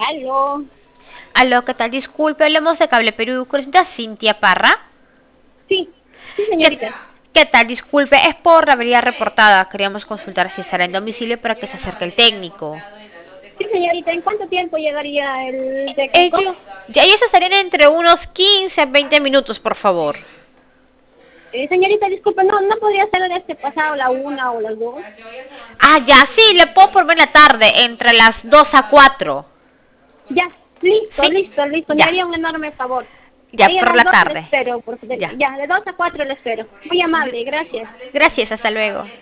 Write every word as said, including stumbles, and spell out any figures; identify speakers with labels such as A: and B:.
A: Aló.
B: Aló, ¿qué tal? Disculpe, hablamos de Cable Perú. ¿Conocida Cintia Parra?
A: Sí, sí,
B: ¿Qué,
A: señorita.
B: qué tal? Disculpe, es por la avería reportada. Queríamos consultar si estará en domicilio para que se acerque el técnico.
A: Sí, señorita. ¿En cuánto tiempo llegaría el técnico?
B: Ellos, ya ellos estarían entre unos quince a veinte minutos, por favor.
A: Eh, señorita, disculpe, no, no podría ser de este pasado la una o las dos.
B: Ah, ya, sí, le puedo poner la tarde, entre las dos a cuatro.
A: Ya, listo,
B: ¿Sí?
A: listo, listo. Me
B: Ya,
A: haría un enorme favor.
B: ya,
A: Ahí a
B: por
A: las
B: la
A: dos le
B: tarde.
A: espero. Por,
B: Ya.
A: ya, de dos a cuatro le espero. Muy amable, gracias.
B: Gracias, hasta luego.